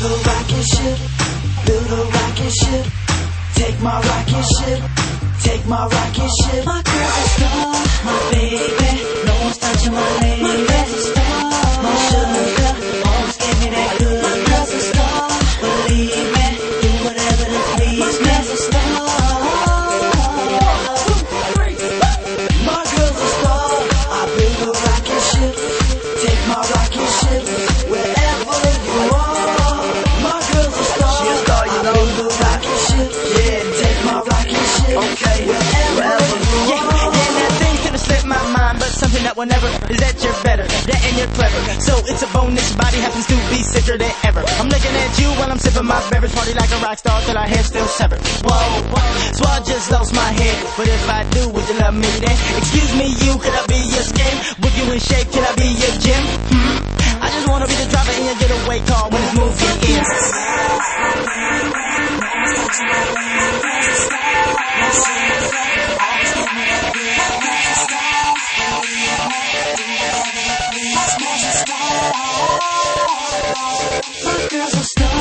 a rocket ship, build a rocket ship. Take my rocket ship, take my rocket ship. My girl's a star, my baby. No one's touching my lady. My girl's a star, my sugar. Always give me that good. My girl's a star, believe me. Do whatever to please. My girl's a star. My girl's a star. I build a rocket ship. Take my rocket ship wherever you are. My girl's a star. She a star, you know. I build a rocket ship. Yeah, take my rocket ship. Okay, wherever you are. Yeah, that thing could have slipped my mind, but something that will never is that you're better, that and you're clever. So it's a bonus, your body happens to be sicker than ever. I'm looking at you while I'm sipping my beverage, party like a rock star till our hair still severed. Whoa, so I just lost my head, but if I do, would you love me then? Excuse me, you, could I be your skin? Would you in shape, could I be your gym? I just wanna be the driver in your getaway car when this movie ends. My girl's a star.